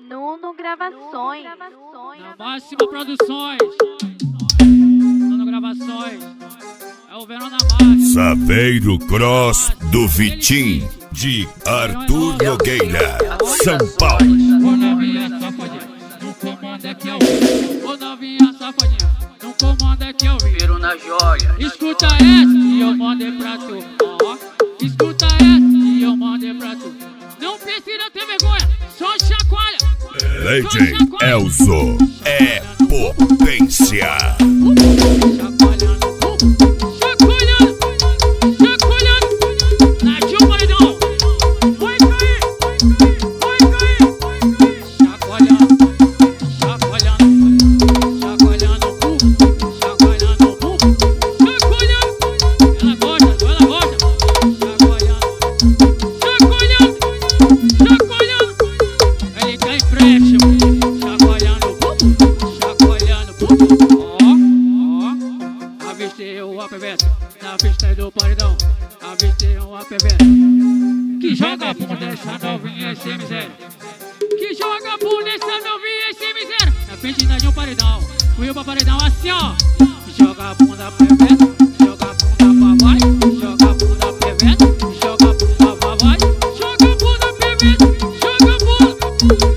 Nuno Gravações. Na Máxima Produções. Nuno Gravações. É o Verão na Máxima. Saveiro Cross do Vitim, de Arthur Nogueira, São Paulo. Ô novinha safadinha, não comanda que eu vi. Ô novinha safadinha, não comanda que eu vi. Viro na joia. Escuta essa e eu mandei pra tu. Ó, escuta essa e eu mandei pra tu. Não precisa ter vergonha, só chacoalha. Legend Elzo é potência. Na pista do paredão, avistei uma peveta que joga bunda essa novinha sem miséria. Que joga bunda essa novinha sem miséria. Na frente de um paredão, fui pra paredão assim ó. Joga bunda peveta, joga bunda pra vai, joga bunda peveta, joga bunda pra vai, joga bunda peveta, joga bunda,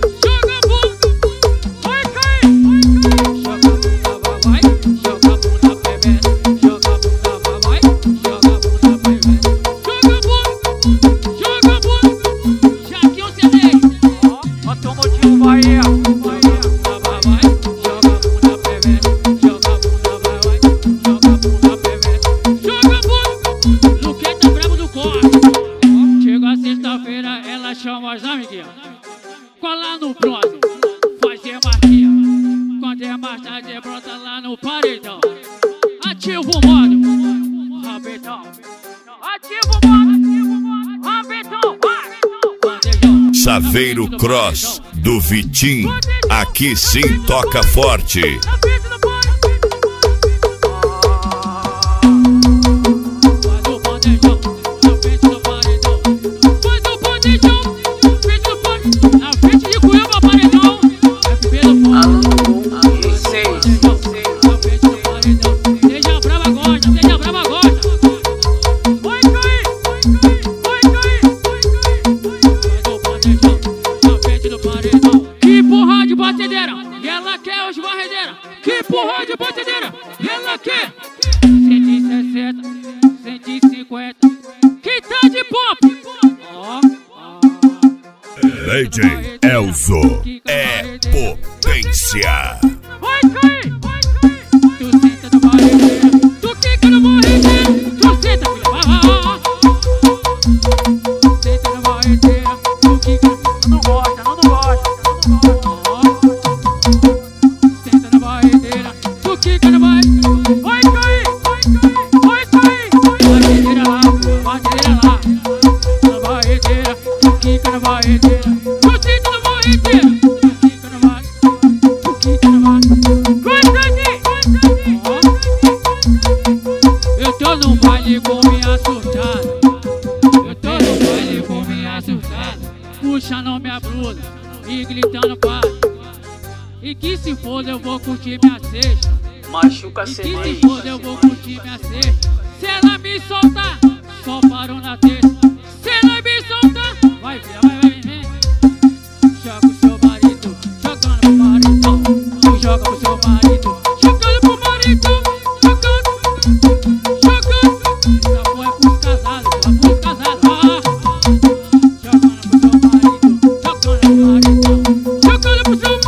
vai cair, joga bunda pra vai, joga bunda peveta. Chama as amiguinhas, cola no próximo, fazer marquinha. Quando é mais tarde, brota lá no paredão. Ativa o modo, rabetão. Ativa o modo, rabetão. Saveiro Cross do Vitim, aqui sim toca forte. E ela quer os barredeiros. Que porra de batedeira. E ela quer 160, 150. Que tá de pop. Legend Elzo é potência. Vai cair. Tu senta no barredeiro, tu quica no barredeiro. Tu senta, filha. Senta no barredeiro, tu quica. Não gosta. Vai cair! Batedeira lá, na barredeira, tu quica na barredeira, tu senta na barredeira, tu quica na barredeira, eu tô no baile com minha surtada, puxando minha blusa e gritando para. E que se for eu vou curtir minha sexta. Machuca e que se for eu vou curtir minha sexta. Se ela me soltar, só parou na terça. Se ela me soltar, vai ver, vem. Joga o seu marido, jogando pro marido. Tu joga pro seu marido, jogando pro marido. Jogando. Essa porra é pros casados, jogando pro seu marido, jogando pro marido. Jogando pro seu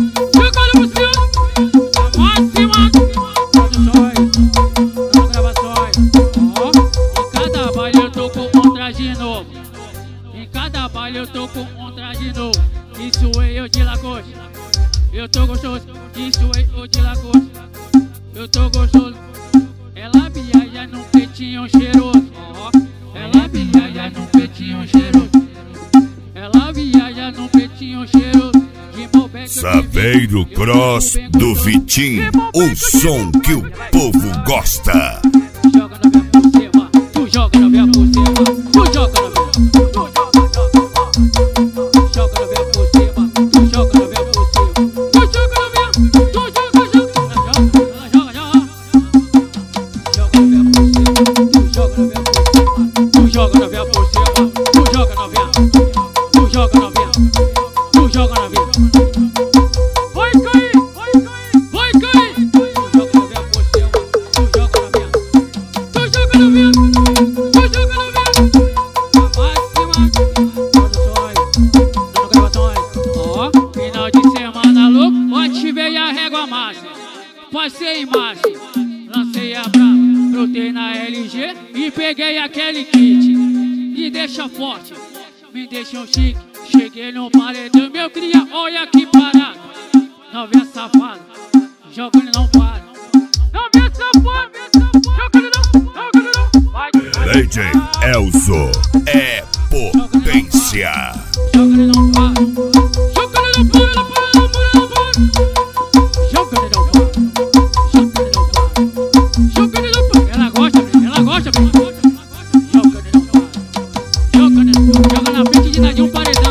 eu tô com um traje novo, isso é eu de Lagosta. Eu tô gostoso, isso é eu de Lagosta. Eu tô gostoso. Ela viaja num peitinho cheiroso. Ela viaja num peitinho cheiroso. Ela viaja num peitinho cheiroso. Saveiro Cross do Vitim, o som que o povo gosta. Joga na minha por cima, tu joga na minha por cima, tu joga na minha. Joga na minha por cima, tu joga na joga na vida. Vai cair, vai cair, vai cair. Tu joga na minha posição, tu joga na minha. Tu joga na minha, tu joga na minha. Produções, dando gravações. Ó, final de semana louco, onde veio a régua máxima. Passei em marcha, lancei a brava, brotei na LG e peguei aquele kit. Me deixa forte, me deixa um chique. Cheguei no paredão, meu cria, olha que parada. Novinha safada, joga ele não para. Novinha safada, joga ele não, vai. DJ Elzo é potência. Joga ele não para, joga ele não para, não para, não para, não para. Joga ele não para, joga ele não para, joga ele não para. Ela gosta, ela gosta, joga ele não para, joga ele não para. Joga na frente de um paredão.